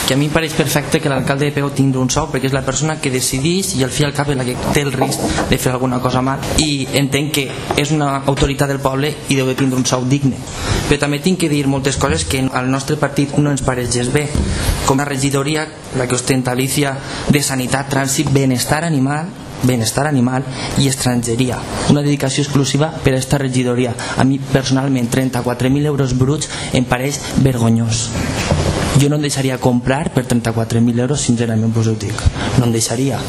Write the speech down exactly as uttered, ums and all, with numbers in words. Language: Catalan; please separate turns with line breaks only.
que a mi em pareix perfecte que l'alcalde de Pego tingui un sou, perquè és la persona que decideix i al fi i al cap és la que té el risc de fer alguna cosa mal, i entenc que és una autoritat del poble i deu de tindre un sou digne. Però també tinc que dir moltes coses que al nostre partit no ens pareixen bé, com la regidoria, la que ostenta Alicia, de Sanitat, Trànsit, Benestar Animal, Benestar Animal i Estrangeria, una dedicació exclusiva per a aquesta regidoria. A mi personalment trenta-quatre mil euros bruts em pareix vergonyós. Jo no em deixaria comprar per trenta-quatre mil euros, sincerament vos ho dic, no em deixaria.